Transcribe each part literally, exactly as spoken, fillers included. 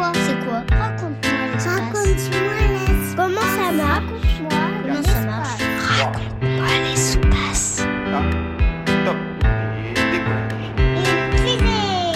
quoi? C'est quoi? Raconte-moi l'espace. Raconte-moi l'espace. Comment ça marche? Raconte-moi Comment ça marche? Raconte-moi l'espace. Ah, top. Et décollage. Une fusée.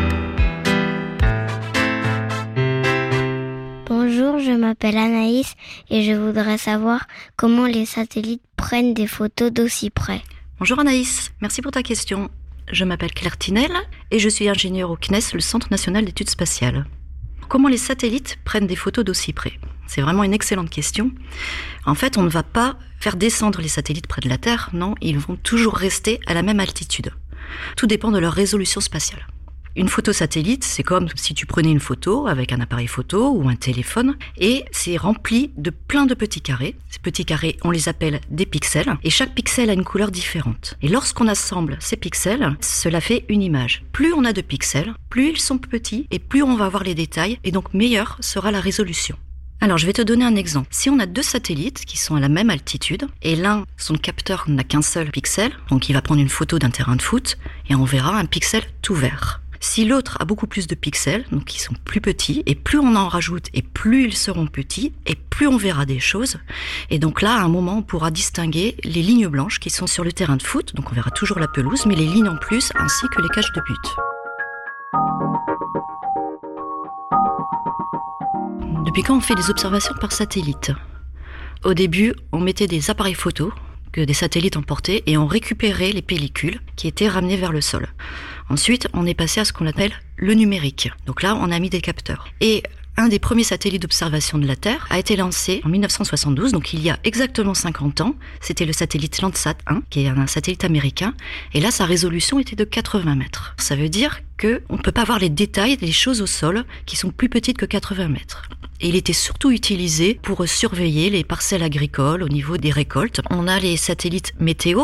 Bonjour, je m'appelle Anaïs et je voudrais savoir comment les satellites prennent des photos d'aussi près. Bonjour Anaïs, merci pour ta question. Je m'appelle Claire Tinel et je suis ingénieure au C N E S, le Centre national d'études spatiales. Comment les satellites prennent des photos d'aussi près? C'est vraiment une excellente question. En fait, on ne va pas faire descendre les satellites près de la Terre, non, ils vont toujours rester à la même altitude. Tout dépend de leur résolution spatiale. Une photo satellite, c'est comme si tu prenais une photo avec un appareil photo ou un téléphone et c'est rempli de plein de petits carrés. Ces petits carrés, on les appelle des pixels et chaque pixel a une couleur différente. Et lorsqu'on assemble ces pixels, cela fait une image. Plus on a de pixels, plus ils sont petits et plus on va voir les détails et donc meilleure sera la résolution. Alors, je vais te donner un exemple. Si on a deux satellites qui sont à la même altitude, et l'un, son capteur n'a qu'un seul pixel, donc il va prendre une photo d'un terrain de foot, et on verra un pixel tout vert. Si l'autre a beaucoup plus de pixels, donc ils sont plus petits, et plus on en rajoute, et plus ils seront petits, et plus on verra des choses. Et donc là, à un moment, on pourra distinguer les lignes blanches qui sont sur le terrain de foot, donc on verra toujours la pelouse, mais les lignes en plus, ainsi que les cages de but. Depuis quand on fait des observations par satellite? Au début, on mettait des appareils photos que des satellites emportaient et on récupérait les pellicules qui étaient ramenées vers le sol. Ensuite, on est passé à ce qu'on appelle le numérique. Donc là, on a mis des capteurs. Et un des premiers satellites d'observation de la Terre a été lancé en dix-neuf cent soixante-douze, donc il y a exactement cinquante ans. C'était le satellite Landsat un, qui est un satellite américain. Et là, sa résolution était de quatre-vingts mètres. Ça veut dire qu'on ne peut pas voir les détails des choses au sol qui sont plus petites que quatre-vingts mètres. Et il était surtout utilisé pour surveiller les parcelles agricoles au niveau des récoltes. On a les satellites météo,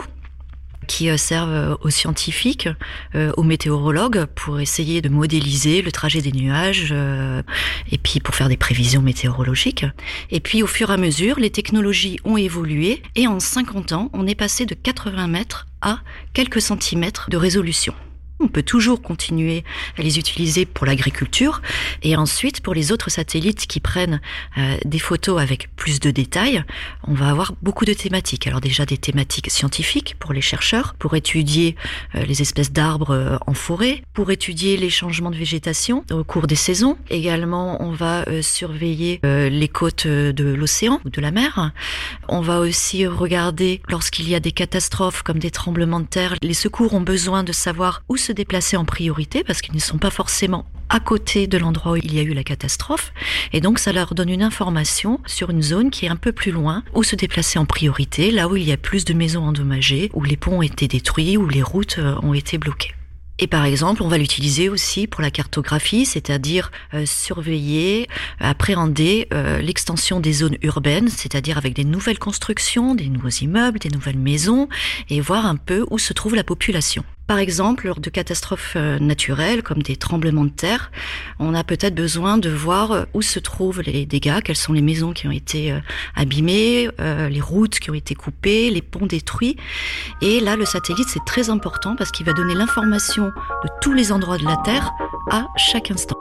qui servent aux scientifiques, euh, aux météorologues pour essayer de modéliser le trajet des nuages euh, et puis pour faire des prévisions météorologiques. Et puis au fur et à mesure, les technologies ont évolué et en cinquante ans, on est passé de quatre-vingts mètres à quelques centimètres de résolution. On peut toujours continuer à les utiliser pour l'agriculture et ensuite pour les autres satellites qui prennent euh, des photos avec plus de détails, on va avoir beaucoup de thématiques. Alors déjà des thématiques scientifiques pour les chercheurs, pour étudier euh, les espèces d'arbres euh, en forêt, pour étudier les changements de végétation au cours des saisons. Également, on va euh, surveiller euh, les côtes de l'océan ou de la mer. On va aussi regarder lorsqu'il y a des catastrophes comme des tremblements de terre. Les secours ont besoin de savoir où se déplacer en priorité parce qu'ils ne sont pas forcément à côté de l'endroit où il y a eu la catastrophe et donc ça leur donne une information sur une zone qui est un peu plus loin où se déplacer en priorité, là où il y a plus de maisons endommagées, où les ponts ont été détruits, où les routes ont été bloquées. Et par exemple, on va l'utiliser aussi pour la cartographie, c'est-à-dire euh, surveiller, appréhender euh, l'extension des zones urbaines, c'est-à-dire avec des nouvelles constructions, des nouveaux immeubles, des nouvelles maisons, et voir un peu où se trouve la population. Par exemple, lors de catastrophes naturelles comme des tremblements de terre, on a peut-être besoin de voir où se trouvent les dégâts, quelles sont les maisons qui ont été abîmées, euh, les routes qui ont été coupées, les ponts détruits. Et là, le satellite, c'est très important parce qu'il va donner l'information de tous les endroits de la Terre à chaque instant.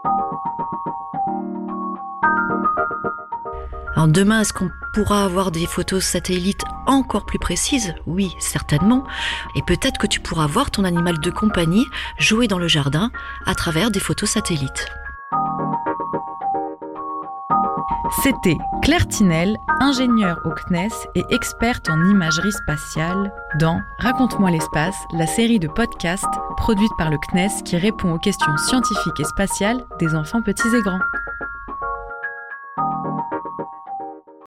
Alors demain, est-ce qu'on pourra avoir des photos satellites encore plus précises? Oui, certainement. Et peut-être que tu pourras voir ton animal de compagnie jouer dans le jardin à travers des photos satellites. C'était Claire Tinel, ingénieure au C N E S et experte en imagerie spatiale dans Raconte-moi l'espace, la série de podcasts produite par le C N E S qui répond aux questions scientifiques et spatiales des enfants petits et grands.